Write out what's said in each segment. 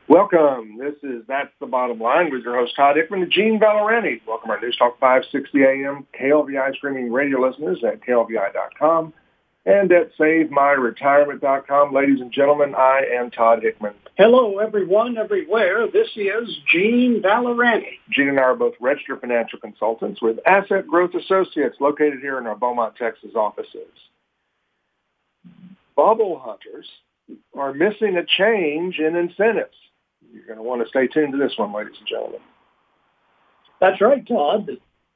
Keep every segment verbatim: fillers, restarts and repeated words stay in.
Welcome. This is That's the Bottom Line with your host, Todd Hickman and Gene Valerani. Welcome our News Talk five sixty A M K L V I streaming radio listeners at K L V I dot com and at Save My Retirement dot com. Ladies and gentlemen, I am Todd Hickman. Hello, everyone, everywhere. This is Gene Valerani. Gene and I are both registered financial consultants with Asset Growth Associates located here in our Beaumont, Texas offices. Bubble hunters are missing a change in incentives. You're going to want to stay tuned to this one, ladies and gentlemen. That's right, Todd.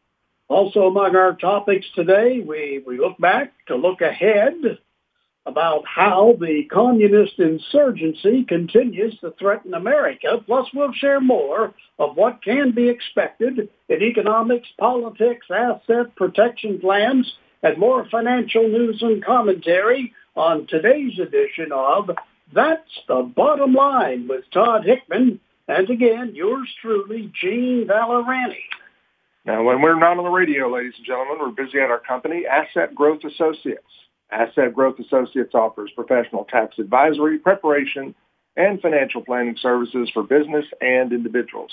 Also among our topics today, we, we look back to look ahead about how the communist insurgency continues to threaten America. Plus, we'll share more of what can be expected in economics, politics, asset protection plans, and more financial news and commentary on today's edition of That's the Bottom Line with Todd Hickman. And again, yours truly, Gene Valerani. Now, when we're not on the radio, ladies and gentlemen, we're busy at our company, Asset Growth Associates. Asset Growth Associates offers professional tax advisory, preparation, and financial planning services for business and individuals.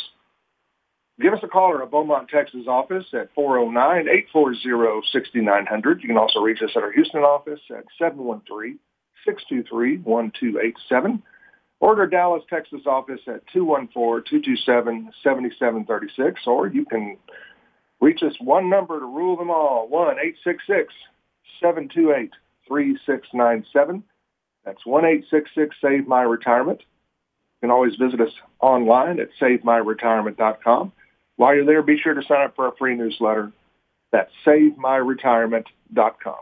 Give us a call at our Beaumont, Texas office at four oh nine, eight four zero, six nine zero zero. You can also reach us at our Houston office at seven one three, six two three, one two eight seven. Or at our Dallas, Texas office at two one four, two two seven, seven seven three six. Or you can reach us one number to rule them all, one eight six six, seven two eight, three six nine seven. That's one eight six six, save my retirement. You can always visit us online at save my retirement dot com. While you're there, be sure to sign up for our free newsletter. That's save my retirement dot com.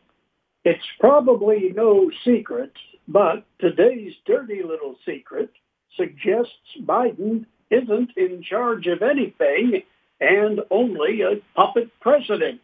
It's probably no secret, but today's dirty little secret suggests Biden isn't in charge of anything and only a puppet president.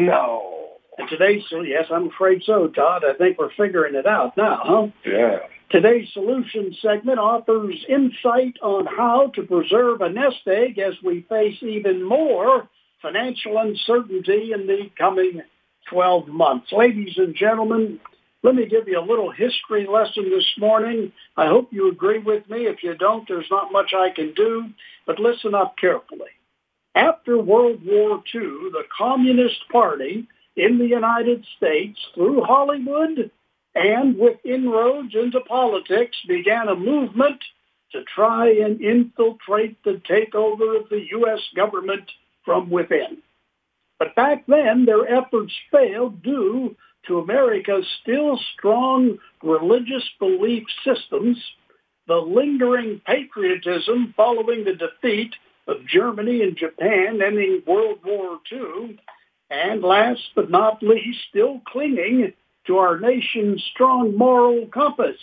No. And today's, yes, I'm afraid so, Todd. I think we're figuring it out now, huh? Yeah. Today's solution segment offers insight on how to preserve a nest egg as we face even more financial uncertainty in the coming twelve months. Ladies and gentlemen, let me give you a little history lesson this morning. I hope you agree with me. If you don't, there's not much I can do, but listen up carefully. After World War Two, the Communist Party in the United States, through Hollywood and with inroads into politics, began a movement to try and infiltrate the takeover of the U S government from within. But back then, their efforts failed due to America's still strong religious belief systems, the lingering patriotism following the defeat of Germany and Japan ending World War Two, and last but not least, still clinging to our nation's strong moral compass.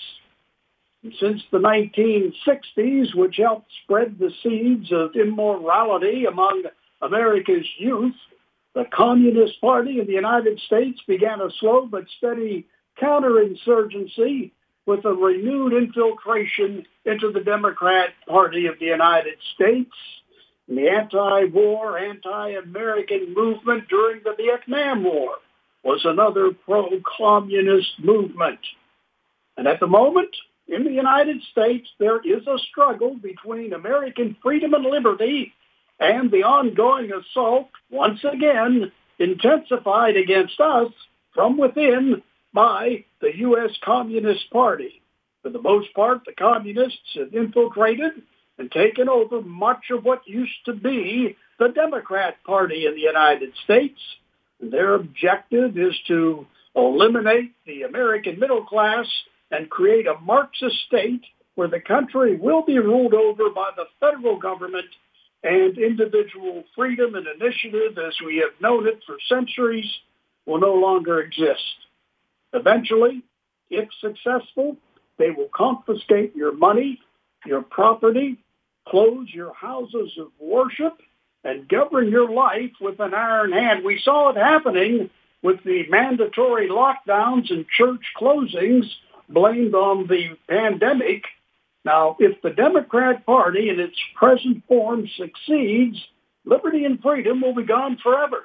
And since the nineteen sixties, which helped spread the seeds of immorality among America's youth, the Communist Party in the United States began a slow but steady counterinsurgency with a renewed infiltration into the Democrat Party of the United States. And the anti-war, anti-American movement during the Vietnam War was another pro-communist movement. And at the moment, in the United States, there is a struggle between American freedom and liberty and the ongoing assault, once again, intensified against us from within by the U S Communist Party. For the most part, the communists have infiltrated and taken over much of what used to be the Democrat Party in the United States. And their objective is to eliminate the American middle class and create a Marxist state where the country will be ruled over by the federal government and individual freedom and initiative, as we have known it for centuries, will no longer exist. Eventually, if successful, they will confiscate your money, your property, close your houses of worship, and govern your life with an iron hand. We saw it happening with the mandatory lockdowns and church closings blamed on the pandemic. Now, if the Democrat Party in its present form succeeds, liberty and freedom will be gone forever.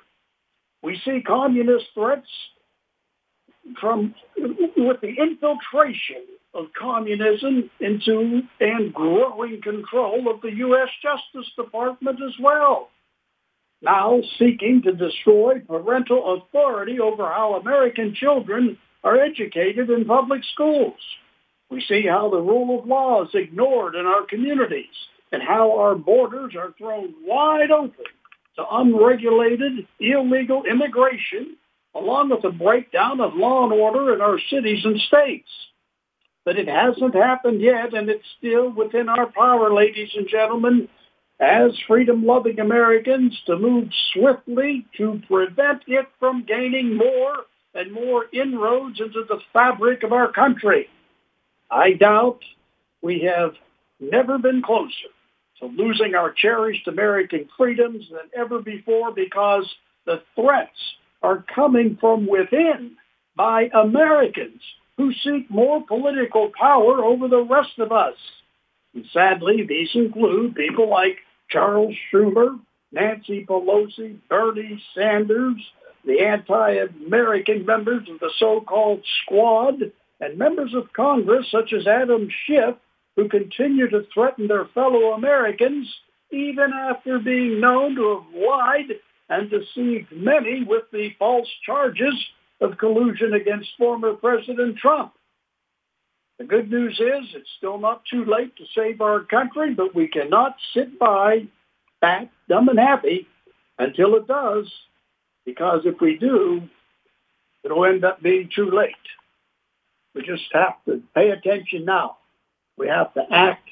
We see communist threats from with the infiltration of communism into and growing control of the U S Justice Department as well. Now seeking to destroy parental authority over how American children are educated in public schools. We see how the rule of law is ignored in our communities and how our borders are thrown wide open to unregulated, illegal immigration, along with the breakdown of law and order in our cities and states. But it hasn't happened yet, and it's still within our power, ladies and gentlemen, as freedom-loving Americans, to move swiftly to prevent it from gaining more and more inroads into the fabric of our country. I doubt we have never been closer to losing our cherished American freedoms than ever before, because the threats are coming from within by Americans who seek more political power over the rest of us. And sadly, these include people like Charles Schumer, Nancy Pelosi, Bernie Sanders, the anti-American members of the so-called Squad, and members of Congress such as Adam Schiff, who continue to threaten their fellow Americans even after being known to have lied and deceived many with the false charges of collusion against former President Trump. The good news is it's still not too late to save our country, but we cannot sit by, fat, dumb, and happy until it does, because if we do, it'll end up being too late. We just have to pay attention now. We have to act.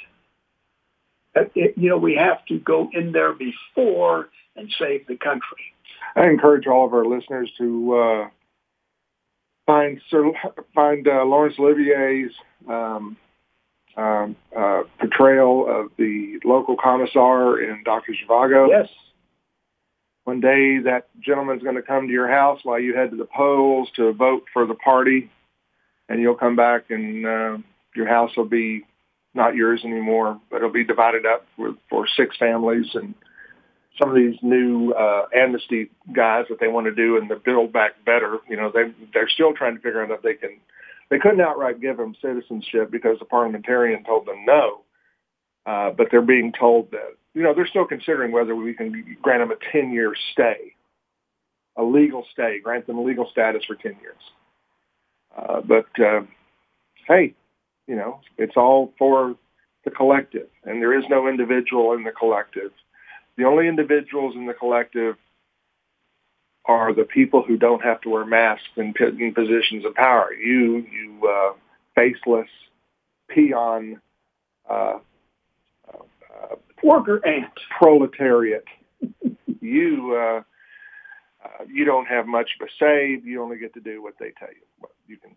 You know, we have to go in there before and save the country. I encourage all of our listeners to uh, find Sir, find uh, Laurence Olivier's um, um, uh, portrayal of the local commissar in Doctor Zhivago. Yes. One day that gentleman's going to come to your house while you head to the polls to vote for the party, and you'll come back and uh, your house will be not yours anymore, but it'll be divided up with, for six families, and some of these new uh, amnesty guys that they want to do and the Build Back Better, you know, they, they're still trying to figure out if they can, they couldn't outright give them citizenship because the parliamentarian told them no, uh, but they're being told that, you know, they're still considering whether we can grant them a ten-year stay, a legal stay, grant them legal status for ten years. Uh, but, uh, hey, you know, it's all for the collective, and there is no individual in the collective. The only individuals in the collective are the people who don't have to wear masks in, in positions of power. You, you uh, faceless peon, uh, uh, worker ant, proletariat. you, uh, uh, you don't have much of a say. You only get to do what they tell you what you can do.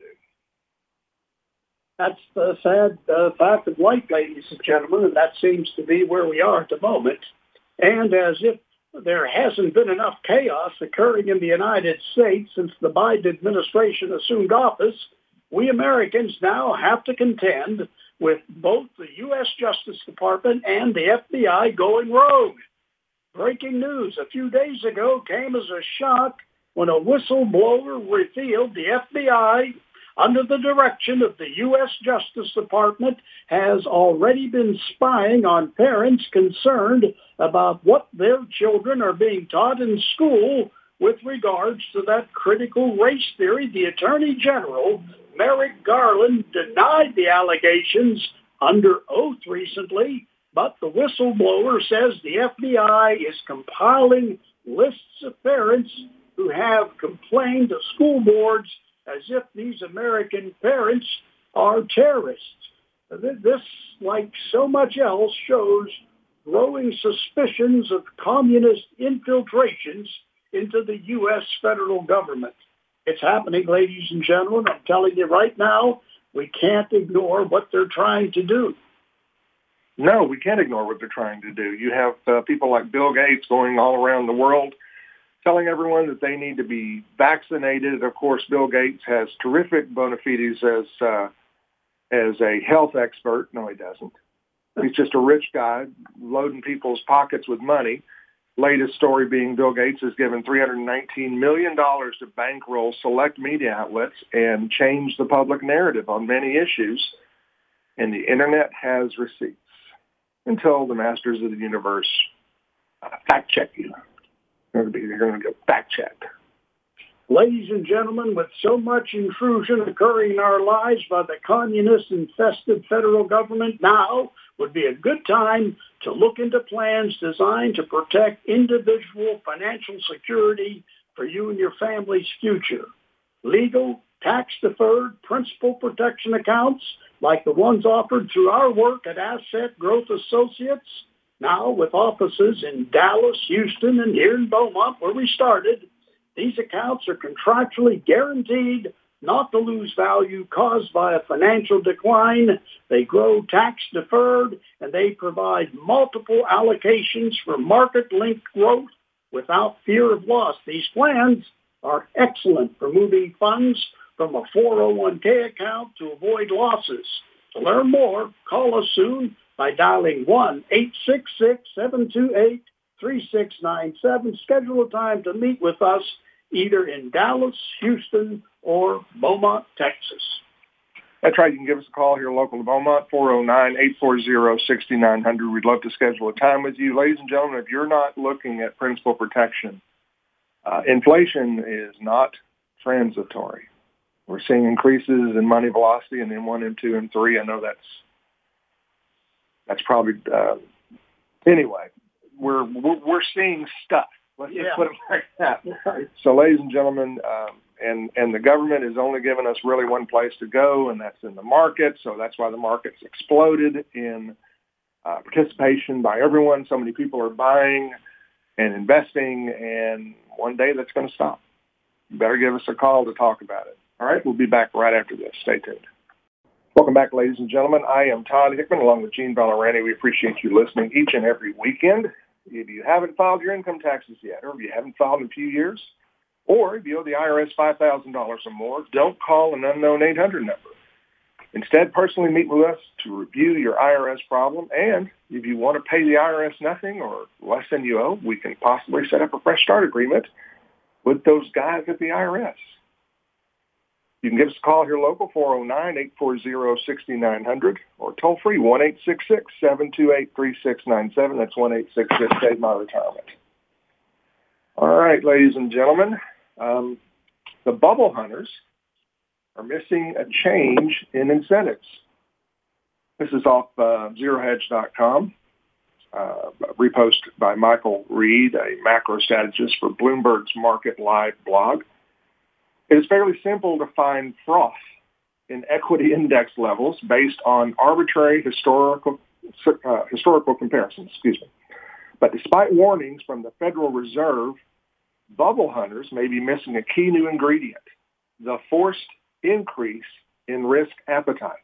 That's the sad uh, fact of life, ladies and gentlemen, and that seems to be where we are at the moment. And as if there hasn't been enough chaos occurring in the United States since the Biden administration assumed office, we Americans now have to contend with both the U S Justice Department and the F B I going rogue. Breaking news a few days ago came as a shock when a whistleblower revealed the F B I, under the direction of the U S Justice Department, has already been spying on parents concerned about what their children are being taught in school with regards to that critical race theory. The Attorney General, Merrick Garland, denied the allegations under oath recently, but the whistleblower says the F B I is compiling lists of parents who have complained to school boards as if these American parents are terrorists. This, like so much else, shows growing suspicions of communist infiltrations into the U S federal government. It's happening, ladies and gentlemen. I'm telling you right now, we can't ignore what they're trying to do. No, we can't ignore what they're trying to do. You have uh, people like Bill Gates going all around the world telling everyone that they need to be vaccinated. Of course, Bill Gates has terrific bona fides as uh, as a health expert. No, he doesn't. He's just a rich guy loading people's pockets with money. Latest story being Bill Gates has given three hundred nineteen million dollars to bankroll select media outlets and change the public narrative on many issues and the internet has receipts until the masters of the universe uh, fact check you. They're going to be, they're going to get fact checked. Ladies and gentlemen, with so much intrusion occurring in our lives by the communist-infested federal government, now would be a good time to look into plans designed to protect individual financial security for you and your family's future. Legal, tax-deferred, principal protection accounts like the ones offered through our work at Asset Growth Associates, now with offices in Dallas, Houston, and here in Beaumont, where we started. These accounts are contractually guaranteed not to lose value caused by a financial decline. They grow tax-deferred, and they provide multiple allocations for market-linked growth without fear of loss. These plans are excellent for moving funds from a four oh one k account to avoid losses. To learn more, call us soon by dialing one eight six six, seven two eight, three six nine seven. Schedule a time to meet with us either in Dallas, Houston, or Beaumont, Texas. That's right. You can give us a call here local to Beaumont, four oh nine, eight four zero, six nine zero zero. We'd love to schedule a time with you. Ladies and gentlemen, if you're not looking at principal protection, uh, inflation is not transitory. We're seeing increases in money velocity in M one, M two, M three. I know that's that's probably uh, anyway. We're, we're we're seeing stuff. Let's yeah. just put it like that. So, ladies and gentlemen, um, and and the government has only given us really one place to go, and that's in the market. So that's why the market's exploded in uh, participation by everyone. So many people are buying and investing, and one day that's going to stop. You better give us a call to talk about it. All right, we'll be back right after this. Stay tuned. Welcome back, ladies and gentlemen. I am Todd Hickman, along with Gene Ballerani. We appreciate you listening each and every weekend. If you haven't filed your income taxes yet, or if you haven't filed in a few years, or if you owe the I R S five thousand dollars or more, don't call an unknown eight hundred number. Instead, personally meet with us to review your I R S problem, and if you want to pay the I R S nothing or less than you owe, we can possibly set up a fresh start agreement with those guys at the I R S. You can give us a call here local, four oh nine, eight four zero, six nine zero zero, or toll free, one eight six six, seven two eight, three six nine seven. That's one eight six six, Save My Retirement. All right, ladies and gentlemen, um, the bubble hunters are missing a change in incentives. This is off uh, zero hedge dot com, uh, repost by Michael Reed, a macro strategist for Bloomberg's Market Live blog. It is fairly simple to find froth in equity index levels based on arbitrary historical uh, historical comparisons. Excuse me. But despite warnings from the Federal Reserve, bubble hunters may be missing a key new ingredient: the forced increase in risk appetite.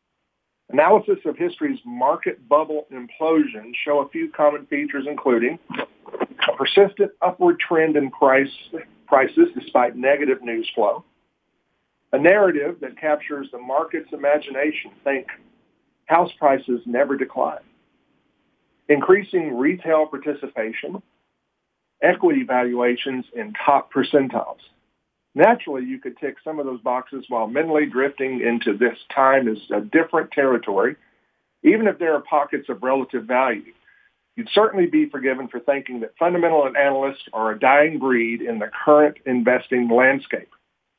Analysis of history's market bubble implosion show a few common features, including a persistent upward trend in price. prices despite negative news flow, a narrative that captures the market's imagination, think house prices never decline, increasing retail participation, equity valuations in top percentiles. Naturally, you could tick some of those boxes while mentally drifting into this time as a different territory, even if there are pockets of relative value. You'd certainly be forgiven for thinking that fundamental analysts are a dying breed in the current investing landscape.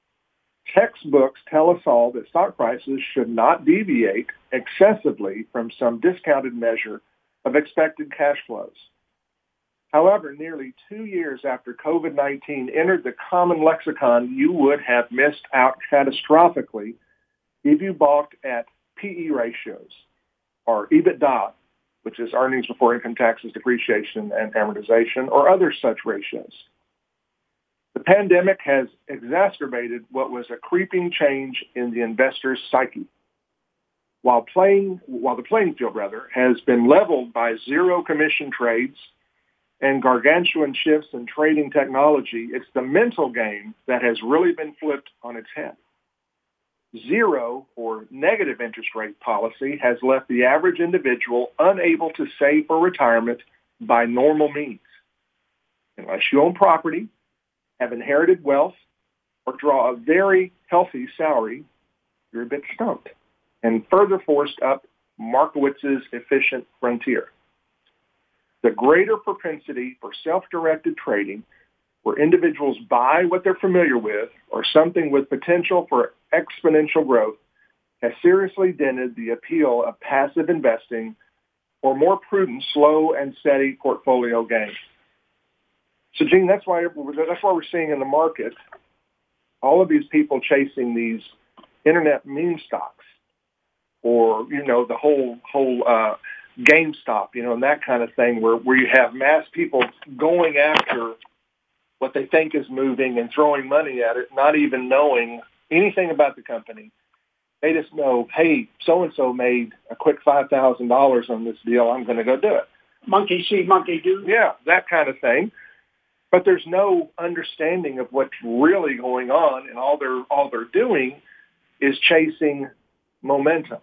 Textbooks tell us all that stock prices should not deviate excessively from some discounted measure of expected cash flows. However, nearly two years after COVID nineteen entered the common lexicon, you would have missed out catastrophically if you balked at P E ratios or EBITDA, which is earnings before income taxes, depreciation, and amortization, or other such ratios. The pandemic has exacerbated what was a creeping change in the investor's psyche. While, playing, while the playing field, rather, has been leveled by zero commission trades and gargantuan shifts in trading technology, it's the mental game that has really been flipped on its head. Zero or negative interest rate policy has left the average individual unable to save for retirement by normal means. Unless you own property, have inherited wealth, or draw a very healthy salary, you're a bit stumped. and further forced up Markowitz's efficient frontier. The greater propensity for self-directed trading, where individuals buy what they're familiar with or something with potential for exponential growth, has seriously dented the appeal of passive investing or more prudent, slow and steady portfolio gains. So, Gene, that's why that's why we're seeing in the market all of these people chasing these internet meme stocks, or you know the whole whole uh, GameStop, you know, and that kind of thing, where where you have mass people going after what they think is moving and throwing money at it, not even knowing anything about the company. They just know, hey, so-and-so made a quick five thousand dollars on this deal. I'm going to go do it. Monkey see, monkey do. Yeah, that kind of thing. But there's no understanding of what's really going on, and all they're all they're doing is chasing momentum.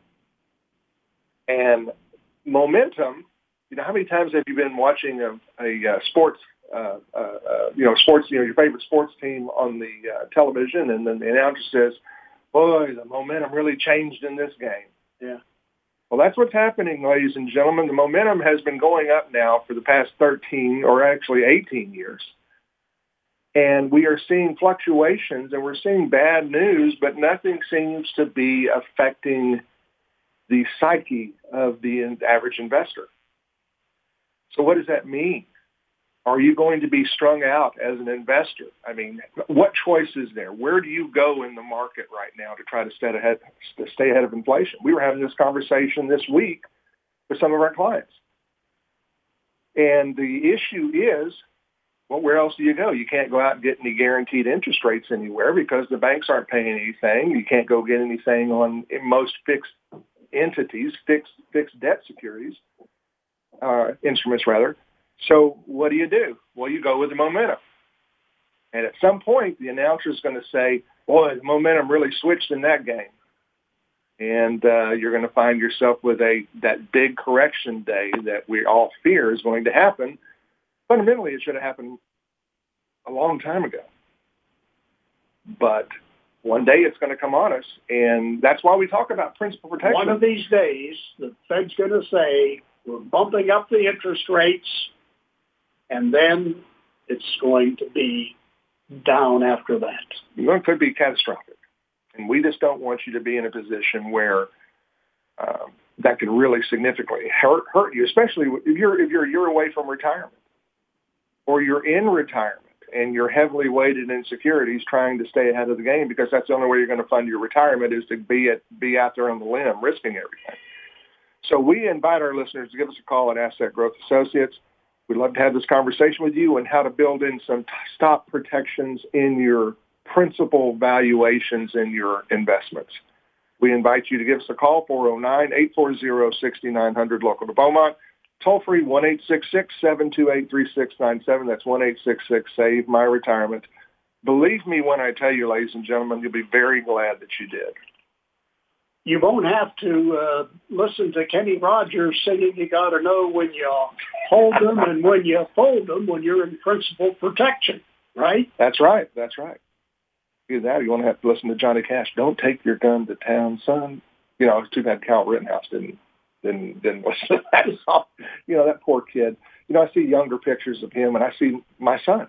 And momentum, you know, how many times have you been watching a, a, a sports, uh, uh, uh, you know, sports, you know, your favorite sports team on the uh, television, and then the announcer says, boy, the momentum really changed in this game. Yeah. Well, that's what's happening, ladies and gentlemen. The momentum has been going up now for the past thirteen or actually eighteen years. And we are seeing fluctuations, and we're seeing bad news, but nothing seems to be affecting the psyche of the average investor. So what does that mean? Are you going to be strung out as an investor? I mean, what choice is there? Where do you go in the market right now to try to stay ahead, to stay ahead of inflation? We were having this conversation this week with some of our clients. And the issue is, well, where else do you go? You can't go out and get any guaranteed interest rates anywhere because the banks aren't paying anything. You can't go get anything on most fixed entities, fixed fixed debt securities, uh, instruments rather. So what do you do? Well, you go with the momentum. And at some point, the announcer is going to say, boy, the momentum really switched in that game. And uh, you're going to find yourself with a that big correction day that we all fear is going to happen. Fundamentally, it should have happened a long time ago. But one day it's going to come on us, and that's why we talk about principal protection. One of these days, the Fed's going to say, we're bumping up the interest rates, and then it's going to be down after that. It could be catastrophic. And we just don't want you to be in a position where um, that could really significantly hurt, hurt you, especially if you're, if you're a year away from retirement, or you're in retirement and you're heavily weighted in securities trying to stay ahead of the game, because that's the only way you're going to fund your retirement is to be at, be out there on the limb, risking everything. So we invite our listeners to give us a call at Asset Growth Associates. We'd love to have this conversation with you on how to build in some t- stop protections in your principal valuations in your investments. We invite you to give us a call, four oh nine, eight four zero, six nine zero zero, local to Beaumont. Toll free, one eight six six, seven two eight, three six nine seven. That's one eight six six, save my retirement. Believe me when I tell you, ladies and gentlemen, you'll be very glad that you did. You won't have to uh, listen to Kenny Rogers singing, you got to know when you hold them and when you fold them when you're in principal protection, right? That's right. That's right. Do that, you won't have to listen to Johnny Cash. Don't take your gun to town, son. You know, it's too bad Cal Rittenhouse didn't, didn't, didn't listen to that song. You know, that poor kid. You know, I see younger pictures of him, and I see my son.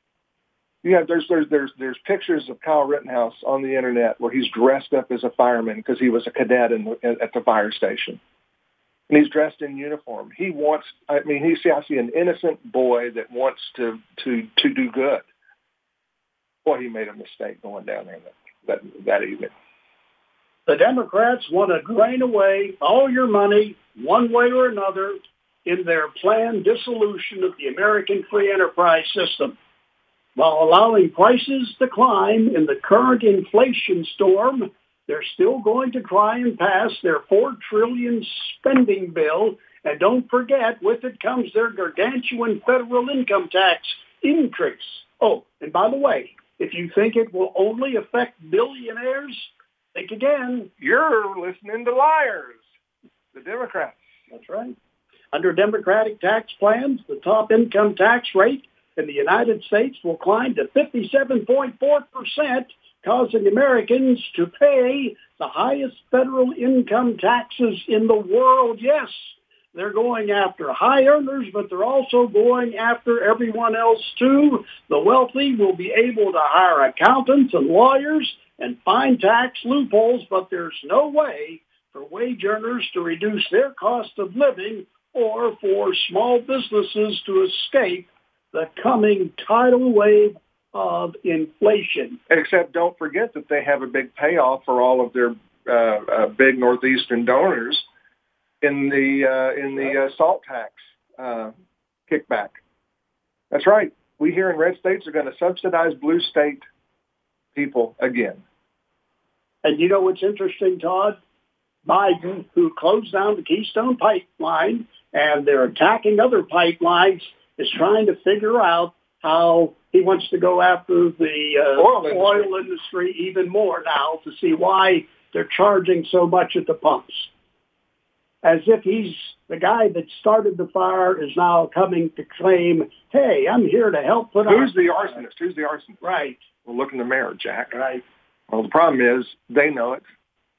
Yeah, there's there's there's there's pictures of Kyle Rittenhouse on the internet where he's dressed up as a fireman because he was a cadet in the, at the fire station, and he's dressed in uniform. He wants. I mean, he see I see an innocent boy that wants to to to do good. Boy, he made a mistake going down there that that, that evening. The Democrats want to drain away all your money one way or another in their planned dissolution of the American free enterprise system, while allowing prices to climb in the current inflation storm. They're still going to try and pass their four trillion dollars spending bill. And don't forget, with it comes their gargantuan federal income tax increase. Oh, and by the way, if you think it will only affect billionaires, think again. You're listening to liars, the Democrats. That's right. Under Democratic tax plans, the top income tax rate in the United States will climb to fifty-seven point four percent causing Americans to pay the highest federal income taxes in the world. Yes, they're going after high earners, but they're also going after everyone else too. The wealthy will be able to hire accountants and lawyers and find tax loopholes, but there's no way for wage earners to reduce their cost of living or for small businesses to escape the coming tidal wave of inflation. Except don't forget that they have a big payoff for all of their uh, uh, big Northeastern donors in the uh, in the uh, salt tax uh, kickback. That's right. We here in red states are going to subsidize blue state people again. And you know what's interesting, Todd? Biden, who closed down the Keystone Pipeline, and they're attacking other pipelines, is trying to figure out how he wants to go after the uh, oil, industry. oil industry even more now to see why they're charging so much at the pumps. As if he's the guy that started the fire is now coming to claim, hey, I'm here to help put out. Who's the arsonist? Who's the arsonist? Right. Well, look in the mirror, Jack. Right. Well, the problem is they know it.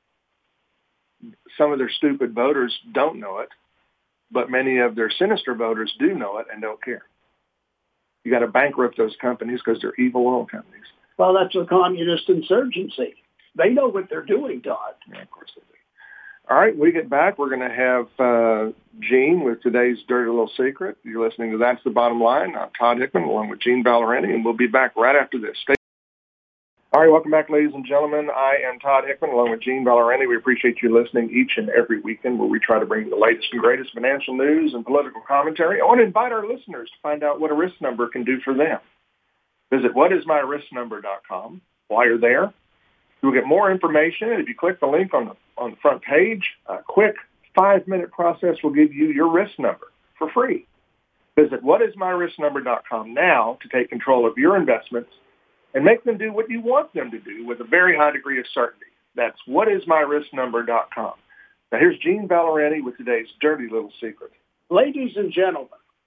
Some of their stupid voters don't know it, but many of their sinister voters do know it and don't care. You got to bankrupt those companies because they're evil oil companies. Well, that's a communist insurgency. They know what they're doing, Todd. Yeah, of course they do. All right, when we get back, we're going to have uh, Gene with today's Dirty Little Secret. You're listening to That's the Bottom Line. I'm Todd Hickman along with Gene Ballerini, and we'll be back right after this. Stay All right, welcome back, ladies and gentlemen. I am Todd Hickman along with Gene Ballerini. We appreciate you listening each and every weekend where we try to bring you the latest and greatest financial news and political commentary. I want to invite our listeners to find out what a risk number can do for them. Visit what is my risk number dot com. While you're there, you'll get more information. If you click the link on the, on the front page, a quick five-minute process will give you your risk number for free. Visit what is my risk number dot com now to take control of your investments and make them do what you want them to do with a very high degree of certainty. That's what is my risk number dot com. Now here's Gene Ballerini with today's Dirty Little Secret. Ladies and gentlemen,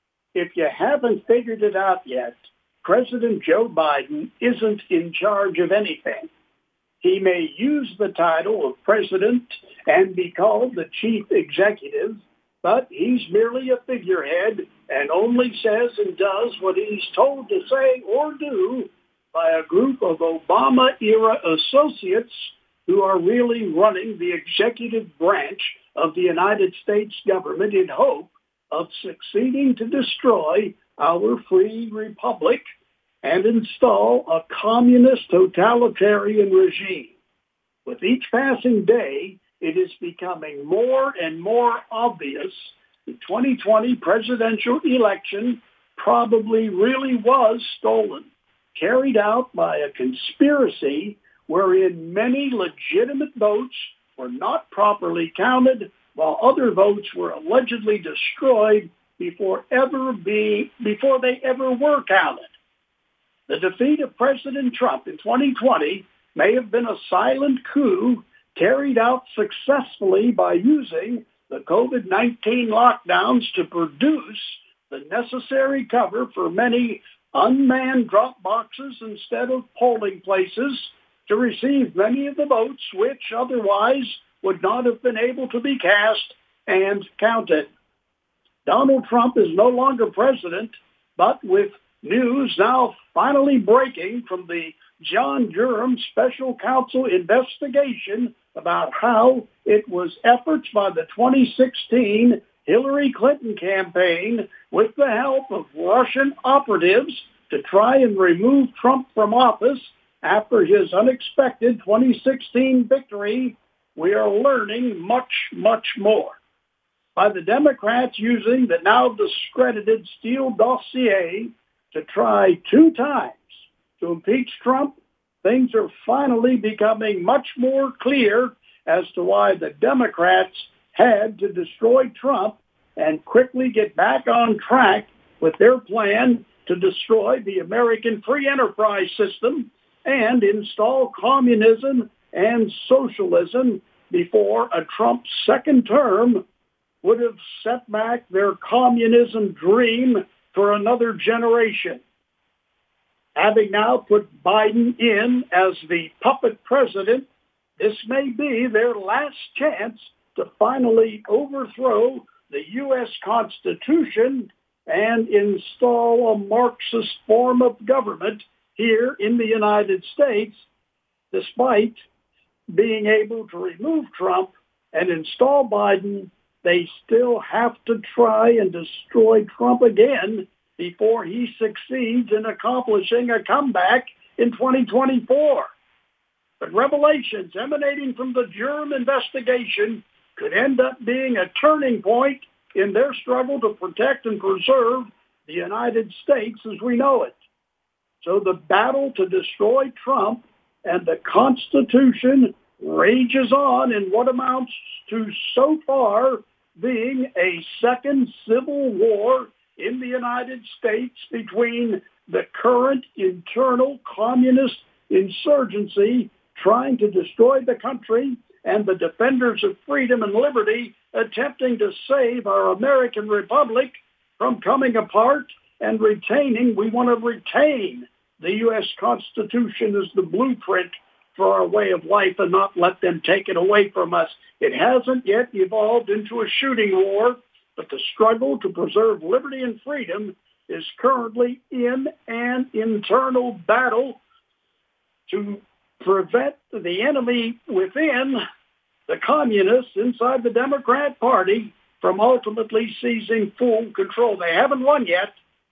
if you haven't figured it out yet, President Joe Biden isn't in charge of anything. He may use the title of president and be called the chief executive, but he's merely a figurehead and only says and does what he's told to say or do by a group of Obama-era associates who are really running the executive branch of the United States government in hope of succeeding to destroy our free republic and install a communist totalitarian regime. With each passing day, it is becoming more and more obvious the twenty twenty presidential election probably really was stolen, carried out by a conspiracy wherein many legitimate votes were not properly counted, while other votes were allegedly destroyed before ever be before they ever were counted. The defeat of President Trump in twenty twenty may have been a silent coup carried out successfully by using the COVID nineteen lockdowns to produce the necessary cover for many unmanned drop boxes instead of polling places to receive many of the votes which otherwise would not have been able to be cast and counted. Donald Trump is no longer president, but with news now finally breaking from the John Durham Special Counsel investigation about how it was efforts by the twenty sixteen Hillary Clinton campaign with the help of Russian operatives to try and remove Trump from office after his unexpected twenty sixteen victory. We are learning much, much more. By the Democrats using the now discredited Steele dossier to try two times to impeach Trump, things are finally becoming much more clear as to why the Democrats had to destroy Trump and quickly get back on track with their plan to destroy the American free enterprise system and install communism and socialism before a Trump second term would have set back their communism dream for another generation. Having now put Biden in as the puppet president, this may be their last chance to finally overthrow the U S Constitution and install a Marxist form of government here in the United States, despite being able to remove Trump and install Biden. They still have to try and destroy Trump again before he succeeds in accomplishing a comeback in twenty twenty-four. But revelations emanating from the Durham investigation could end up being a turning point in their struggle to protect and preserve the United States as we know it. So the battle to destroy Trump and the Constitution rages on in what amounts to so far being a second civil war in the United States between the current internal communist insurgency trying to destroy the country and the defenders of freedom and liberty attempting to save our American republic from coming apart and retaining, we want to retain the U S Constitution as the blueprint for our way of life and not let them take it away from us. It hasn't yet evolved into a shooting war, but the struggle to preserve liberty and freedom is currently in an internal battle to prevent the enemy within, the communists inside the Democrat Party, from ultimately seizing full control. They haven't won yet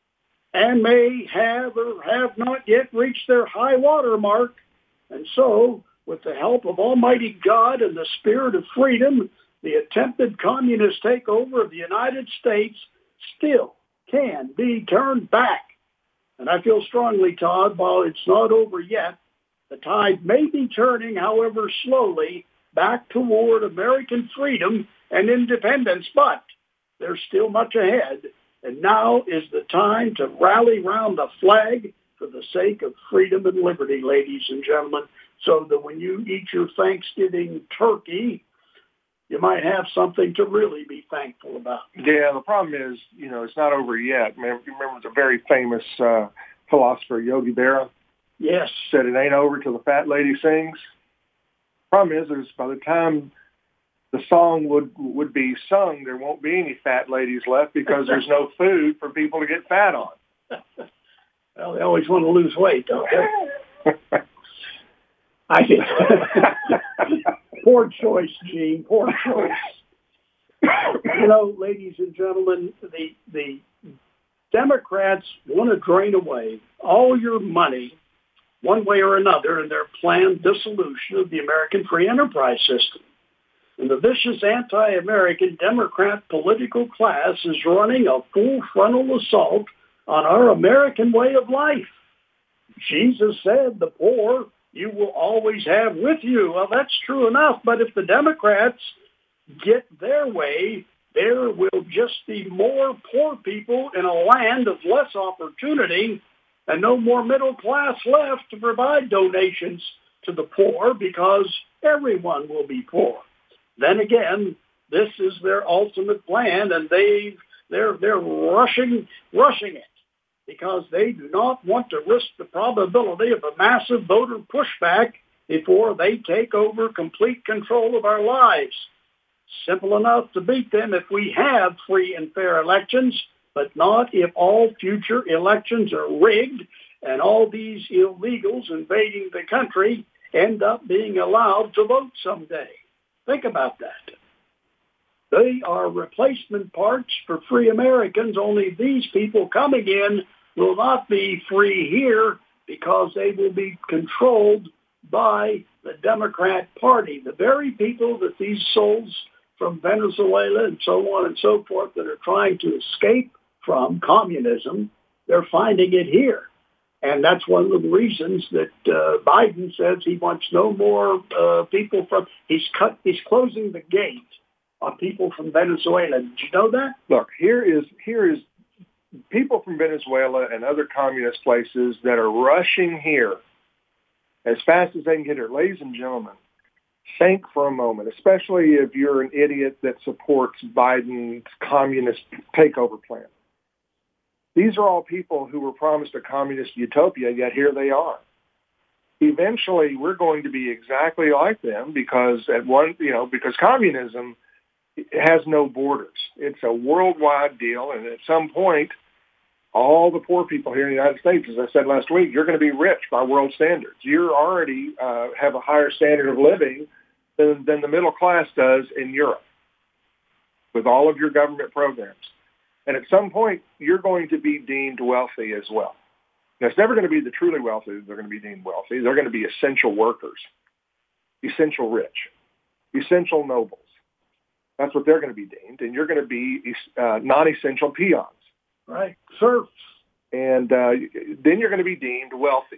and may have or have not yet reached their high water mark. And so, with the help of Almighty God and the spirit of freedom, the attempted communist takeover of the United States still can be turned back. And I feel strongly, Todd, while it's not over yet, the tide may be turning, however slowly, back toward American freedom and independence. But there's still much ahead. And now is the time to rally round the flag for the sake of freedom and liberty, ladies and gentlemen, so that when you eat your Thanksgiving turkey, you might have something to really be thankful about. Yeah, the problem is, you know, it's not over yet. Remember, remember the very famous uh, philosopher Yogi Berra? Yes. Said it ain't over till the fat lady sings. Problem is, is by the time the song would would be sung, there won't be any fat ladies left because there's no food for people to get fat on. Well, they always want to lose weight, don't they? I think. Poor choice, Gene. Poor choice. You know, ladies and gentlemen, the the Democrats want to drain away all your money, one way or another, in their planned dissolution of the American free enterprise system. And the vicious anti-American Democrat political class is running a full frontal assault on our American way of life. Jesus said, the poor you will always have with you. Well, that's true enough, but if the Democrats get their way, there will just be more poor people in a land of less opportunity and no more middle class left to provide donations to the poor because everyone will be poor. Then again, this is their ultimate plan, and they they're they're rushing rushing it because they do not want to risk the probability of a massive voter pushback before they take over complete control of our lives. Simple enough to beat them if we have free and fair elections, but not if all future elections are rigged and all these illegals invading the country end up being allowed to vote someday. Think about that. They are replacement parts for free Americans, only these people coming in will not be free here because they will be controlled by the Democrat Party, the very people that these souls from Venezuela and so on and so forth that are trying to escape from communism, they're finding it here. And that's one of the reasons that uh, Biden says he wants no more uh, people from, he's cut, he's closing the gate on people from Venezuela. Did you know that? Look, here is, here is people from Venezuela and other communist places that are rushing here as fast as they can get here. Ladies and gentlemen, think for a moment, especially if you're an idiot that supports Biden's communist takeover plan. These are all people who were promised a communist utopia, yet here they are. Eventually, we're going to be exactly like them because at one, you know, because communism has no borders. It's a worldwide deal, and at some point, all the poor people here in the United States, as I said last week, you're going to be rich by world standards. You already uh, have a higher standard of living than, than the middle class does in Europe with all of your government programs. And at some point, you're going to be deemed wealthy as well. Now, it's never going to be the truly wealthy that are going to be deemed wealthy. They're going to be essential workers, essential rich, essential nobles. That's what they're going to be deemed. And you're going to be uh, non-essential peons. Right. Serfs. And uh, then you're going to be deemed wealthy.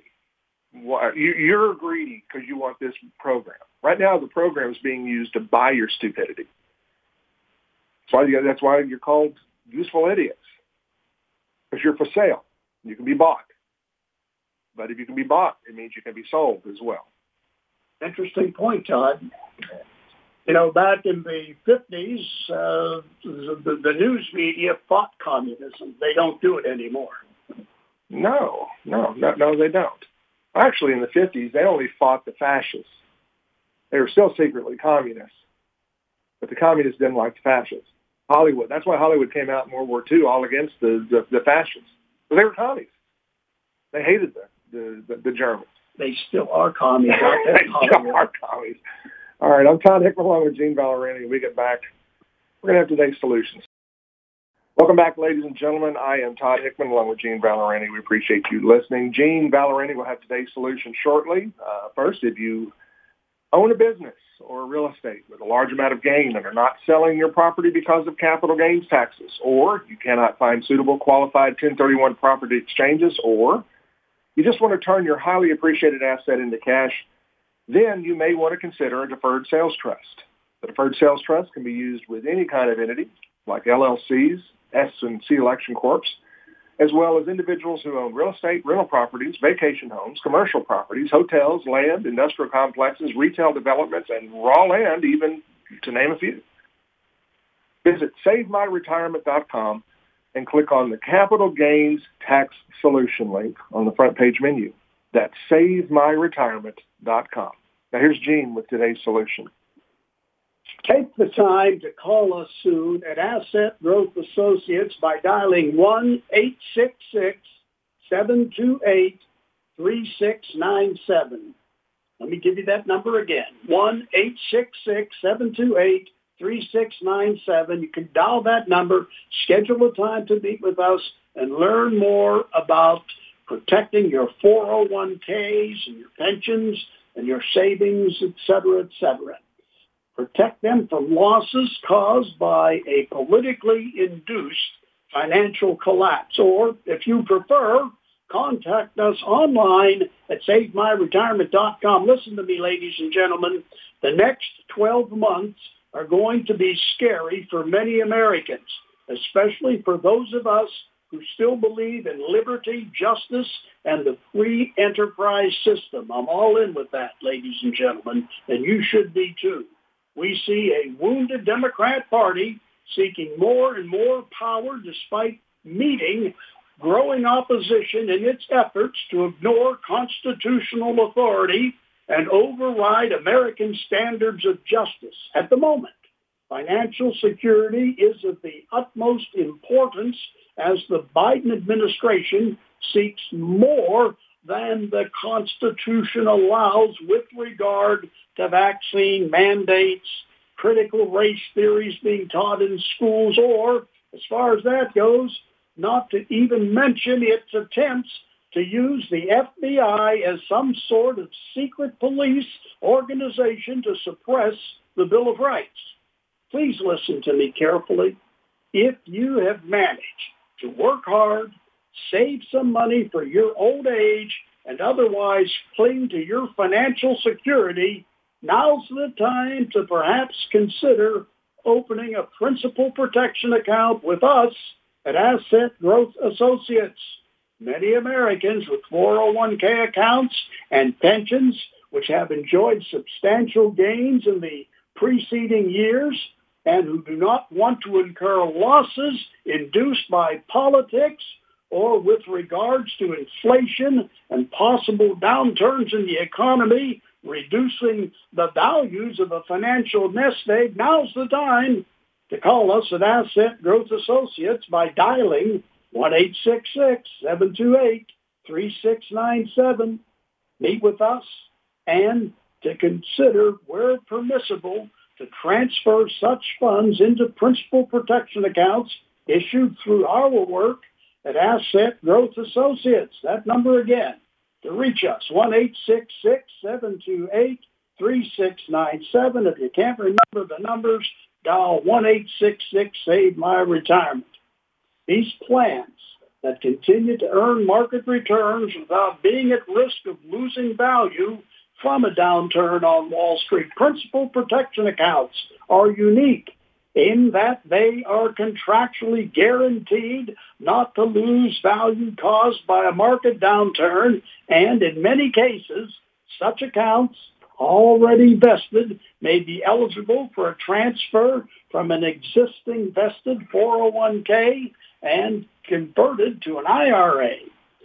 You're greedy because you want this program. Right now, the program is being used to buy your stupidity. That's why, you, that's why you're called useful idiots, because you're for sale. You can be bought. But if you can be bought, it means you can be sold as well. Interesting point, Todd. You know, back in the fifties, uh, the, the news media fought communism. They don't do it anymore. No, no, no, no, they don't. Actually, in the fifties, they only fought the fascists. They were still secretly communists, but the communists didn't like the fascists. Hollywood. That's why Hollywood came out in World War Two, all against the, the, the fascists. But they were commies. They hated the, the, the, the Germans. They still are commies. They still are commies. All right, I'm Todd Hickman along with Gene Valorini. When we get back, we're going to have today's solutions. Welcome back, ladies and gentlemen. I am Todd Hickman along with Gene Valorini. We appreciate you listening. Gene Valorini will have today's solution shortly. Uh, first, if you own a business or real estate with a large amount of gain and are not selling your property because of capital gains taxes, or you cannot find suitable qualified ten thirty-one property exchanges, or you just want to turn your highly appreciated asset into cash, then you may want to consider a deferred sales trust. The deferred sales trust can be used with any kind of entity, like L L Cs, S and C election corps, as well as individuals who own real estate, rental properties, vacation homes, commercial properties, hotels, land, industrial complexes, retail developments, and raw land, even to name a few. Visit save my retirement dot com and click on the Capital Gains Tax Solution link on the front page menu. That's save my retirement dot com. Now here's Gene with today's solution. Take the time to call us soon at Asset Growth Associates by dialing one eight six six, seven two eight, three six nine seven. Let me give you that number again, one eight six six, seven two eight, three six nine seven. You can dial that number, schedule a time to meet with us, and learn more about protecting your four oh one k's and your pensions and your savings, et cetera, et cetera. Protect them from losses caused by a politically induced financial collapse. Or, if you prefer, contact us online at save my retirement dot com. Listen to me, ladies and gentlemen. The next twelve months are going to be scary for many Americans, especially for those of us who still believe in liberty, justice, and the free enterprise system. I'm all in with that, ladies and gentlemen, and you should be too. We see a wounded Democrat Party seeking more and more power despite meeting growing opposition in its efforts to ignore constitutional authority and override American standards of justice. At the moment, financial security is of the utmost importance as the Biden administration seeks more than the Constitution allows with regard to vaccine mandates, critical race theories being taught in schools, or, as far as that goes, not to even mention its attempts to use the F B I as some sort of secret police organization to suppress the Bill of Rights. Please listen to me carefully. If you have managed to work hard, save some money for your old age, and otherwise cling to your financial security, now's the time to perhaps consider opening a principal protection account with us at Asset Growth Associates. Many Americans with four oh one k accounts and pensions, which have enjoyed substantial gains in the preceding years, and who do not want to incur losses induced by politics or with regards to inflation and possible downturns in the economy, reducing the values of a financial nest egg, now's the time to call us at Asset Growth Associates by dialing one eight six six, seven two eight, three six nine seven. Meet with us and to consider where permissible to transfer such funds into principal protection accounts issued through our work at Asset Growth Associates. That number again to reach us, one eight six six, seven two eight, three six nine seven. If you can't remember the numbers, dial one eight six six, save my retirement. These plans that continue to earn market returns without being at risk of losing value from a downturn on Wall Street. Principal protection accounts are unique in that they are contractually guaranteed not to lose value caused by a market downturn, and in many cases, such accounts already vested may be eligible for a transfer from an existing vested four oh one k and converted to an I R A.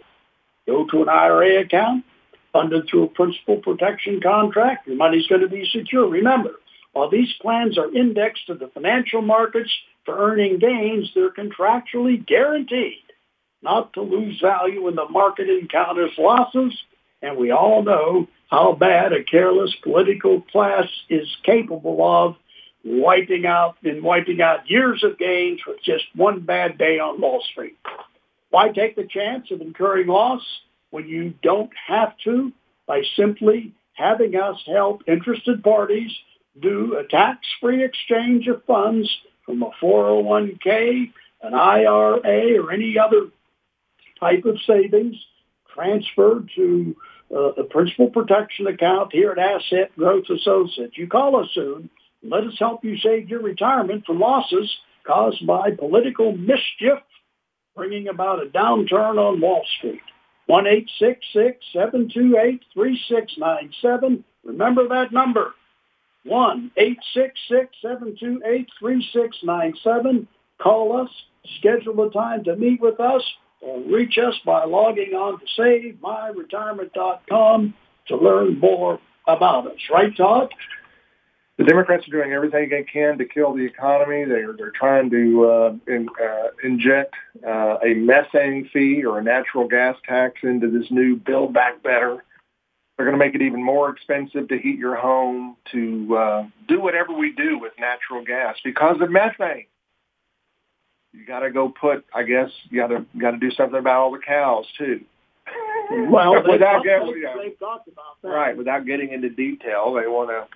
Go to an I R A account funded through a principal protection contract. Your money's going to be secure. Remember, while these plans are indexed to the financial markets for earning gains, they're contractually guaranteed not to lose value when the market encounters losses. And we all know how bad a careless political class is capable of wiping out and wiping out years of gains with just one bad day on Wall Street. Why take the chance of incurring loss when you don't have to by simply having us help interested parties do a tax-free exchange of funds from a four oh one k, an I R A, or any other type of savings transferred to uh, a principal protection account here at Asset Growth Associates. You call us soon. Let us help you save your retirement from losses caused by political mischief, bringing about a downturn on Wall Street. one eight six six, seven two eight, three six nine seven. Remember that number, one eight six six, seven two eight, three six nine seven. Call us, schedule a time to meet with us, or reach us by logging on to save my retirement dot com to learn more about us. Right, Todd? The Democrats are doing everything they can to kill the economy. They're they're trying to uh, in, uh, inject uh, a methane fee or a natural gas tax into this new Build Back Better. They're going to make it even more expensive to heat your home, to uh, do whatever we do with natural gas because of methane. You got to go put, I guess, you got to got to do something about all the cows too. Well, they've, without talked, getting, they've, they've talked about that. Right, without getting into detail, they want to.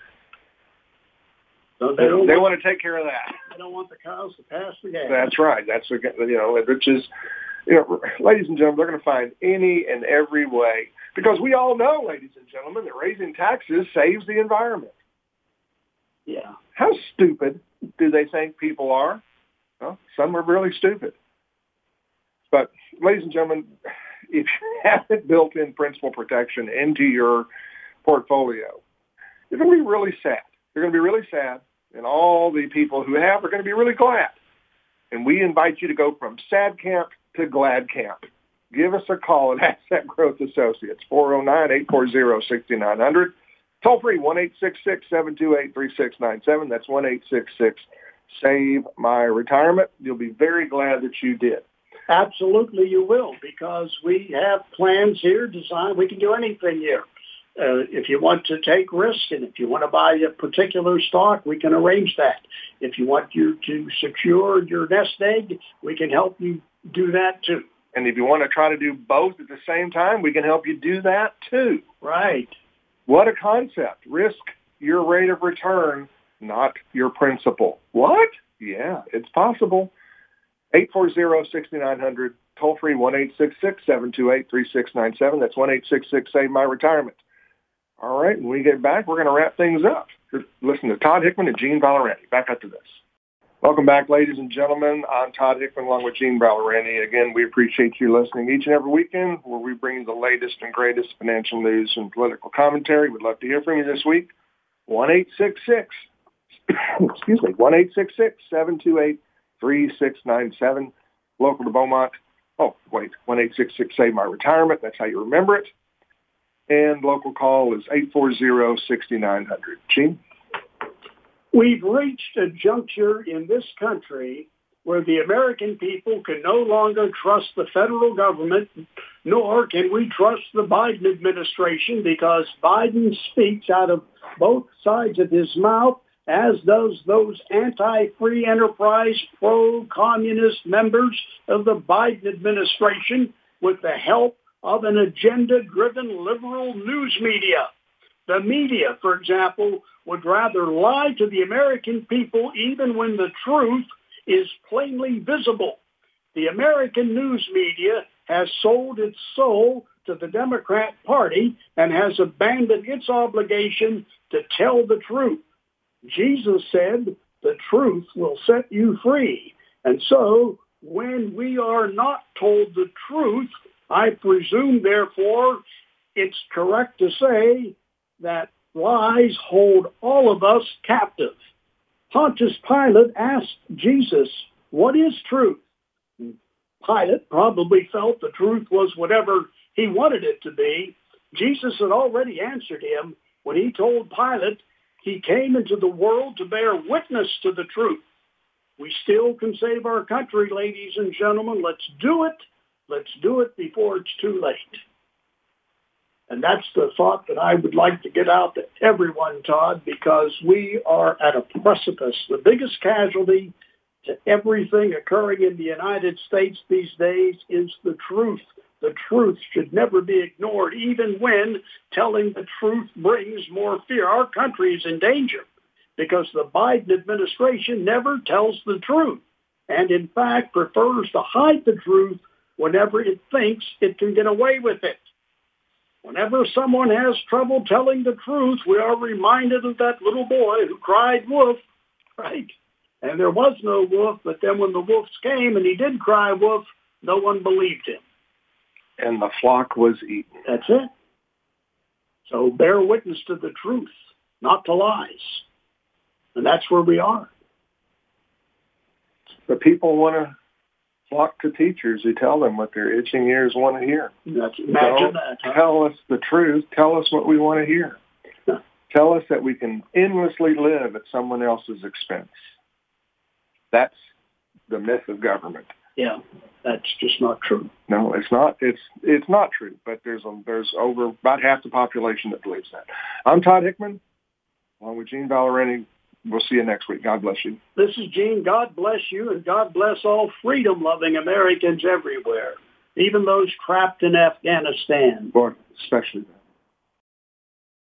So they, don't they want, want to take care of that. They don't want the cows to pass the gas. That's right. That's, you know, which is, you know, ladies and gentlemen, they're going to find any and every way, because we all know, ladies and gentlemen, that raising taxes saves the environment. Yeah. How stupid do they think people are? Well, some are really stupid. But, ladies and gentlemen, if you haven't built in principal protection into your portfolio, you're going to be really sad. You're going to be really sad, and all the people who have are going to be really glad. And we invite you to go from sad camp to glad camp. Give us a call at Asset Growth Associates, four oh nine, eight four zero, six nine zero zero. Toll free, one eight six six, seven two eight, three six nine seven. That's one eight six six, save my retirement. You'll be very glad that you did. Absolutely you will, because we have plans here designed. We can do anything here. Uh, if you want to take risk and if you want to buy a particular stock, we can arrange that. If you want you to secure your nest egg, we can help you do that too. And if you want to try to do both at the same time, we can help you do that too. Right. What a concept. Risk your rate of return, not your principal. What? Yeah, it's possible. eight four zero, six nine zero zero, toll free, one eight six six, seven two eight, three six nine seven. That's one eight six six, save my retirement. All right, when we get back, we're going to wrap things up. Listen to Todd Hickman and Gene Ballerani. Back up to this. Welcome back, ladies and gentlemen. I'm Todd Hickman along with Gene Ballerani. Again, we appreciate you listening each and every weekend where we bring you the latest and greatest financial news and political commentary. We'd love to hear from you this week. one eight six six, excuse me, one eight six six, seven two eight, three six nine seven, local to Beaumont. Oh, wait, one eight six six Save My Retirement. That's how you remember it. And local call is eight four zero, six nine zero zero. Gene? We've reached a juncture in this country where the American people can no longer trust the federal government, nor can we trust the Biden administration, because Biden speaks out of both sides of his mouth, as does those anti-free enterprise, pro-communist members of the Biden administration, with the help of an agenda-driven liberal news media. The media, for example, would rather lie to the American people even when the truth is plainly visible. The American news media has sold its soul to the Democrat Party and has abandoned its obligation to tell the truth. Jesus said, the truth will set you free. And so when we are not told the truth, I presume, therefore, it's correct to say that lies hold all of us captive. Pontius Pilate asked Jesus, what is truth? Pilate probably felt the truth was whatever he wanted it to be. Jesus had already answered him when he told Pilate he came into the world to bear witness to the truth. We still can save our country, ladies and gentlemen. Let's do it. Let's do it before it's too late. And that's the thought that I would like to get out to everyone, Todd, because we are at a precipice. The biggest casualty to everything occurring in the United States these days is the truth. The truth should never be ignored, even when telling the truth brings more fear. Our country is in danger because the Biden administration never tells the truth and, in fact, prefers to hide the truth whenever it thinks it can get away with it. Whenever someone has trouble telling the truth, we are reminded of that little boy who cried wolf, right? And there was no wolf, but then when the wolves came and he did cry wolf, no one believed him. And the flock was eaten. That's it. So bear witness to the truth, not to lies. And that's where we are. The people want to flock to teachers who tell them what their itching ears want to hear. That's, imagine Don't that. Huh? Tell us the truth. Tell us what we want to hear. Huh. Tell us that we can endlessly live at someone else's expense. That's the myth of government. Yeah, that's just not true. No, it's not. It's it's not true. But there's a, there's over about half the population that believes that. I'm Todd Hickman, along with Gene Ballerini. We'll see you next week. God bless you. This is Gene. God bless you, and God bless all freedom-loving Americans everywhere, even those trapped in Afghanistan. Boy, especially them.